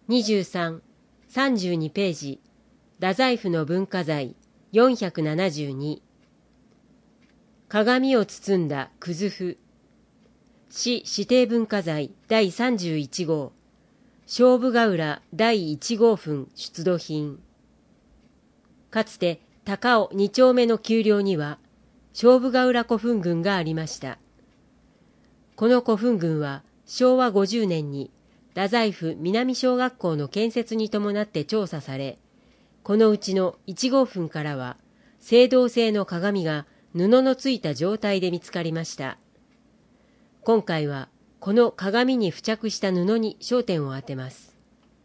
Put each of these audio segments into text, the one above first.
23、32ページ、太宰府の文化財472。鏡を包んだ葛布。市指定文化財第31号。菖蒲ヶ浦第1号墳出土品。かつて高尾2丁目の丘陵には菖蒲ヶ浦古墳群がありました。この古墳群は昭和50年に太宰府南小学校の建設に伴って調査され、このうちの1号墳からは青銅製の鏡が布のついた状態で見つかりました。今回はこの鏡に付着した布に焦点を当てます。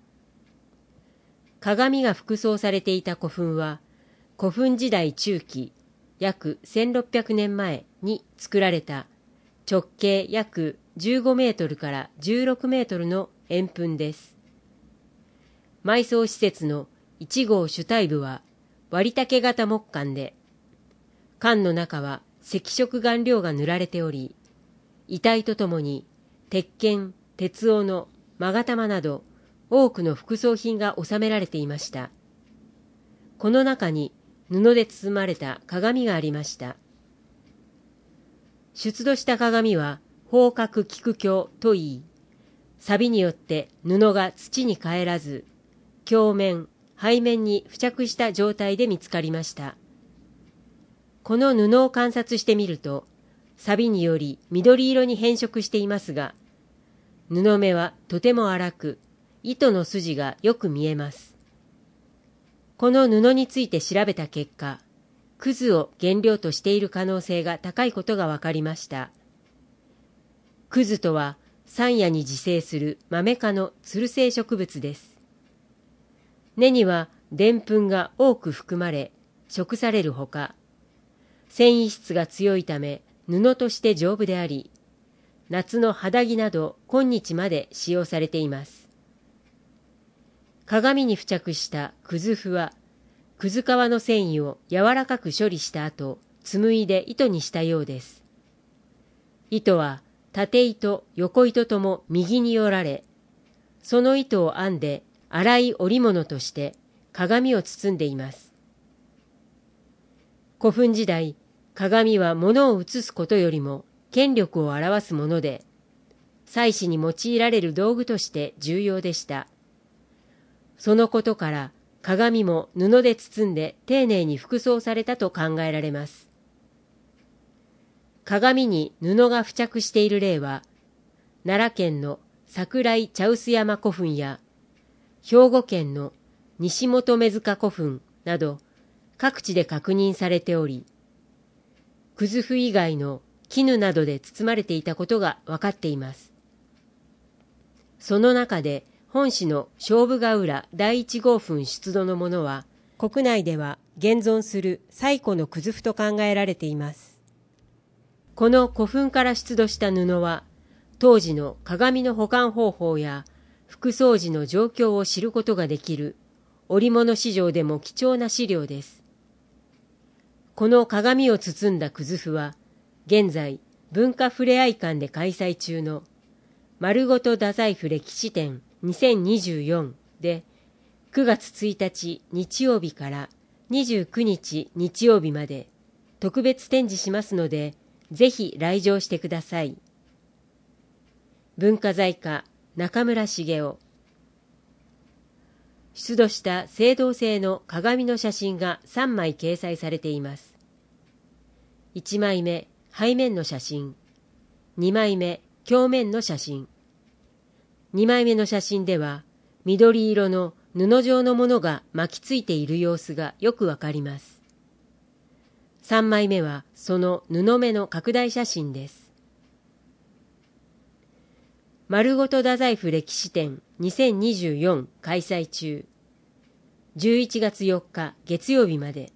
鏡が副葬されていた古墳は古墳時代中期約1600年前に作られた直径約15メートルから16メートルの円墳です。埋葬施設の1号主体部は割竹型木棺で、棺の中は赤色顔料が塗られており、遺体とともに鉄剣、鉄斧の勾玉など多くの副葬品が収められていました。この中に布で包まれた鏡がありました。出土した鏡は方角菊鏡といい、錆によって布が土に帰らず、鏡面、背面に付着した状態で見つかりました。この布を観察してみると、錆により緑色に変色していますが、布目はとても粗く、糸の筋がよく見えます。この布について調べた結果、葛を原料としている可能性が高いことが分かりました。葛とは山野に自生するマメ科のつる性植物です。根にはでんぷんが多く含まれ、食されるほか、繊維質が強いため布として丈夫であり、夏の肌着など今日まで使用されています。鏡に付着した葛布は、葛皮の繊維を柔らかく処理した後、紡いで糸にしたようです。糸は縦糸、横糸とも右によられ、その糸を編んで粗い織物として鏡を包んでいます。古墳時代、鏡は物を映すことよりも権力を表すもので、祭祀に用いられる道具として重要でした。そのことから鏡も布で包んで丁寧に副葬されたと考えられます。鏡に布が付着している例は、奈良県の桜井茶臼山古墳や、兵庫県の西本目塚古墳など各地で確認されており、葛布以外の絹などで包まれていたことが分かっています。その中で本市の菖蒲ヶ浦第1号墳出土のものは、国内では現存する最古の葛布と考えられています。この古墳から出土した布は、当時の鏡の保管方法や副葬時の状況を知ることができる織物市場でも貴重な資料です。この鏡を包んだ葛布は、現在文化ふれあい館で開催中の丸ごと太宰府歴史展2024で9月1日日曜日から29日日曜日まで特別展示しますので、ぜひ来場してください。文化財課中村茂雄。出土した青銅製の鏡の写真が3枚掲載されています。1枚目、背面の写真。2枚目、鏡面の写真。2枚目の写真では、緑色の布状のものが巻きついている様子がよくわかります。3枚目はその布目の拡大写真です。丸ごと太宰府歴史展2024開催中。11月4日月曜日まで。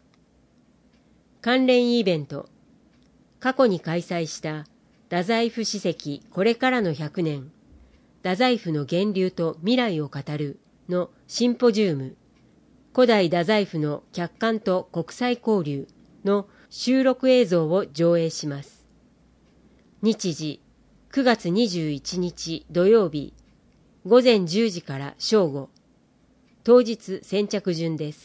関連イベント。過去に開催した太宰府史跡これからの100年、太宰府の源流と未来を語るのシンポジウム、古代太宰府の客観と国際交流の収録映像を上映します。日時9月21日土曜日午前10時から正午。当日先着順です。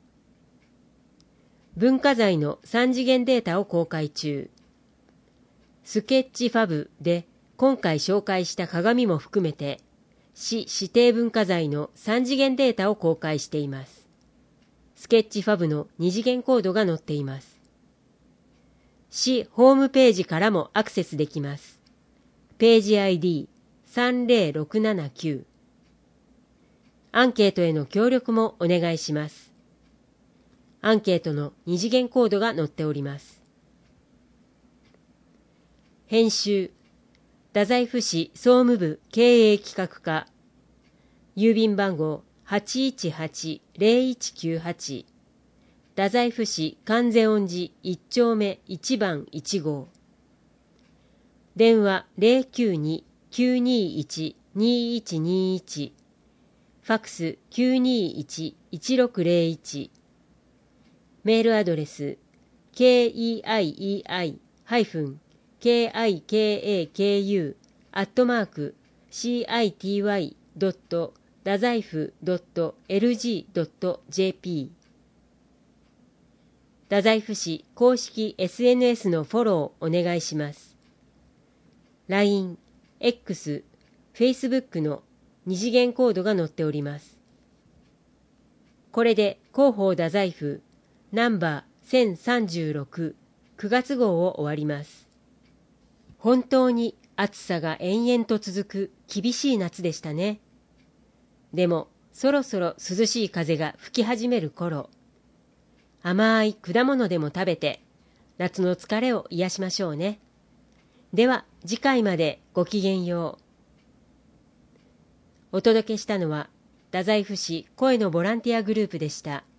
文化財の3次元データを公開中。スケッチファブで今回紹介した鏡も含めて、市指定文化財の3次元データを公開しています。スケッチファブの2次元コードが載っています。市ホームページからもアクセスできます。ページ ID30679。アンケートへの協力もお願いします。アンケートの2次元コードが載っております。編集、太宰府市総務部経営企画課、郵便番号 818-0198、太宰府市観世音寺1丁目1番1号、電話 092-921-2121、ファックス 921-1601、メールアドレス keii-city.dazaifu.lg.jp。 太宰府市公式 SNS のフォローお願いします。LINE、X、Facebook の2次元コードが載っております。これで広報太宰府ナンバー1036 9月号を終わります。本当に暑さが延々と続く厳しい夏でしたね。でもそろそろ涼しい風が吹き始める頃、甘い果物でも食べて夏の疲れを癒しましょうね。では次回までごきげんよう。お届けしたのは太宰府市声のボランティアグループでした。